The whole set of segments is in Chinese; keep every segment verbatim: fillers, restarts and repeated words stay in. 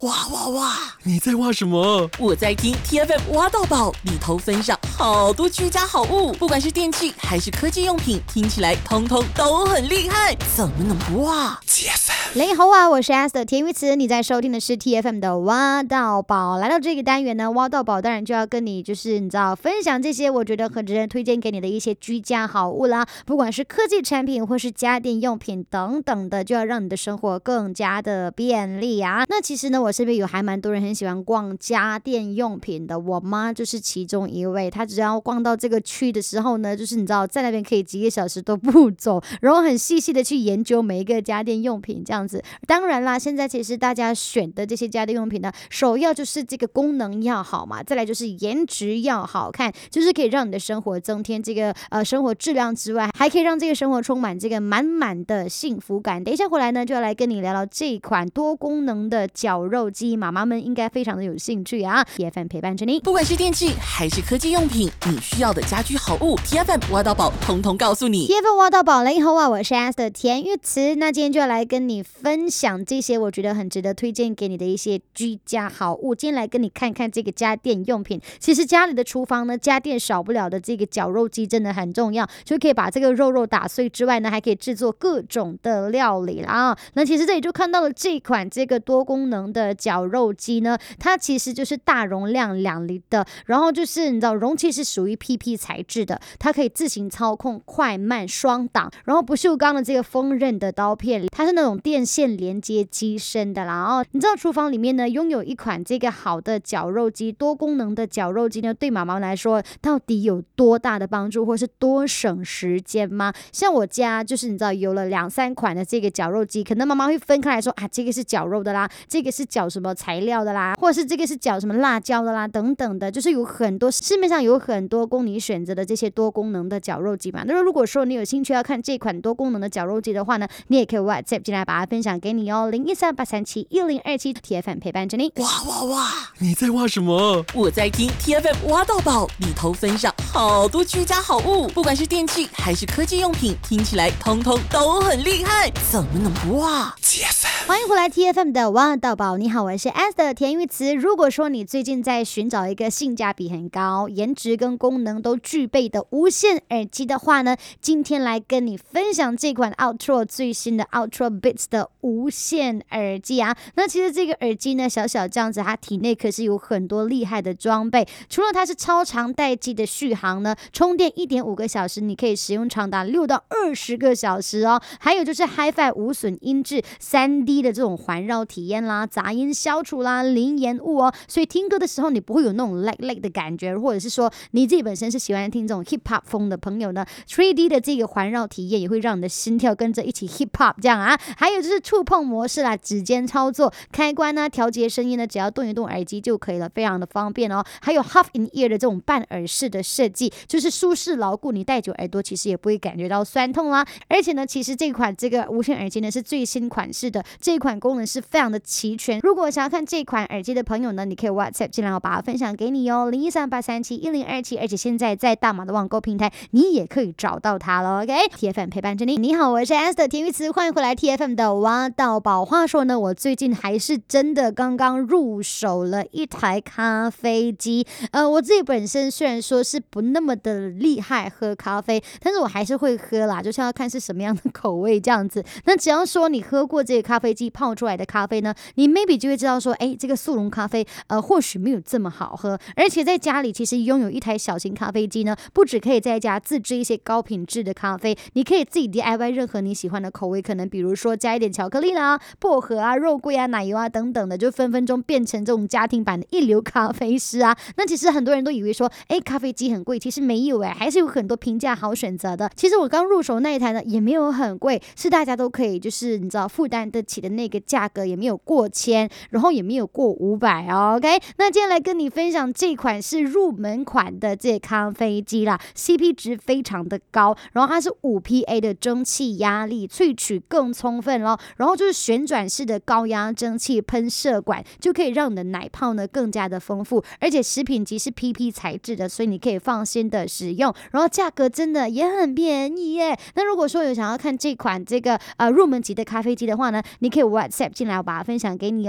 哇哇哇！你在挖什么？ 我在听 T F M 挖到宝，里头分享好多居家好物，不管是电器还是科技用品，听起来通通都很厉害，怎么能不挖 T F M？ 你好啊，我是 Esther 田玉慈，你在收听的是 T F M 的挖到宝。来到这个单元呢，挖到宝当然就要跟你就是你知道分享这些我觉得很值得推荐给你的一些居家好物啦，不管是科技产品或是家电用品等等的，就要让你的生活更加的便利啊。那其实呢，我身边有还蛮多人很喜欢逛家电用品的，我妈就是其中一位。她只要逛到这个区的时候呢，就是你知道在那边可以几个小时都不走，然后很细细的去研究每一个家电用品这样子。当然啦，现在其实大家选的这些家电用品呢，首要就是这个功能要好嘛，再来就是颜值要好看，就是可以让你的生活增添这个呃生活质量之外，还可以让这个生活充满这个满满的幸福感。等一下回来呢，就要来跟你聊聊这一款多功能的绞肉机，妈妈们应该非常的有兴趣啊。T F M 陪伴着你， 不管是电器还是科技用品，你需要的家居好物 T F M 挖到宝通通告诉你。 T F M 挖到宝，你好啊，我是 Esther 田玉慈。那今天就要来跟你分享这些我觉得很值得推荐给你的一些居家好物。今天来跟你看看这个家电用品，其实家里的厨房呢，家电少不了的这个绞肉机真的很重要，就可以把这个肉肉打碎之外呢，还可以制作各种的料理啦。那其实这里就看到了这款这个多功能的绞肉机呢，它其实就是大容量两厘的，然后就是你知道容器是属于 P P 材质的，它可以自行操控快慢双档，然后不锈钢的这个锋刃的刀片，它是那种电线连接机身的啦。哦，你知道厨房里面呢拥有一款这个好的绞肉机，多功能的绞肉机呢，对妈妈来说到底有多大的帮助，或是多省时间吗？像我家就是你知道有了两三款的这个绞肉机，可能妈妈会分开来说啊，这个是绞肉的啦，这个是绞什么材料的啦，或者是这个是绞什么辣椒的啦等等的，就是有很多市面上有很多供你选择的这些多功能的绞肉机嘛。那如果说你有兴趣要看这款多功能的绞肉机的话呢，你也可以 WhatsApp 进来把它分享给你哦，零一三八三七一零二七 T F M 陪伴着你。 哇哇哇！你在挖什么？ 我在听 T F M 挖到宝，里头分享好多居家好物，不管是电器还是科技用品，听起来通通都很厉害，怎么能不挖 T F M？ 欢迎回来 T F M 的挖到宝，你好，我是 Esther 田玉慈。如果说你最近在寻找一个性价比很高、颜值跟功能都具备的无线耳机的话呢，今天来跟你分享这款 Ultra 最新的 Ultra Beats 的无线耳机啊。那其实这个耳机呢，小小这样子，它体内可是有很多厉害的装备。除了它是超长待机的续航呢，充电 一点五个小时，你可以使用长达六到二十个小时哦。还有就是 Hi-Fi 无损音质 三 D 的这种环绕体验啦，杂音消除啦，零延误哦，所以听歌的时候你不会有那种 lag lag 的感觉，或者是说你自己本身是喜欢听这种 hip hop 风的朋友呢， 三 D 的这个环绕体验也会让你的心跳跟着一起 hip hop 这样啊。还有就是触碰模式啦，指尖操作，开关呢，调节声音呢，只要动一动耳机就可以了，非常的方便哦。还有 half in ear 的这种半耳式的设计，就是舒适牢固，你戴久耳朵其实也不会感觉到酸痛啦。而且呢，其实这款这个无线耳机呢是最新款式的，这一款功能是非常的齐全。如果想要看这款耳机的朋友呢，你可以 WhatsApp 进来，我把它分享给你哦，零一三八三七一零二七，而且现在在大马的网购平台你也可以找到它了。OK， T F M 陪伴着你。你好，我是 Esther 田玉慈，欢迎回来 T F M 的挖到宝。话说呢，我最近还是真的刚刚入手了一台咖啡机。呃，我自己本身虽然说是不那么的厉害喝咖啡，但是我还是会喝啦，就是要看是什么样的口味这样子。那只要说你喝过这个咖啡机泡出来的咖啡呢，你 maybe 就会知道说，哎，这个速溶咖啡呃或许没有这么好喝。而且在家里其实拥有一台小型咖啡机呢，不只可以在家自制一些高品质的咖啡，你可以自己 D I Y 任何你喜欢的口味，可能比如说加一点巧克力啦、薄荷啊、肉桂啊、奶油啊等等的，就分分钟变成这种家庭版的一流咖啡师啊。那其实很多人都以为说，哎，咖啡机很贵，其实没有哎，还是有很多平价好选择的。其实我刚入手那一台呢，也没有很贵，是大家都可以就是你知道负担得起的那个价格，也没有过千，然后也没有过五百哦。OK， 那今天来跟你分享这款是入门款的这咖啡机啦 ，C P 值非常的高，然后它是五 P A 的蒸汽压力萃取更充分咯，然后就是旋转式的高压蒸汽喷射管，就可以让你的奶泡呢更加的丰富，而且食品级是 P P 材质的，所以你可以放心的使用，然后价格真的也很便宜耶。那如果说有想要看这款这个呃入门级的咖啡机的话呢，你可以 WhatsApp 进来，我把它分享给你哦。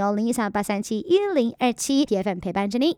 哦，零一三八三七一零二七 T F M 陪伴着你。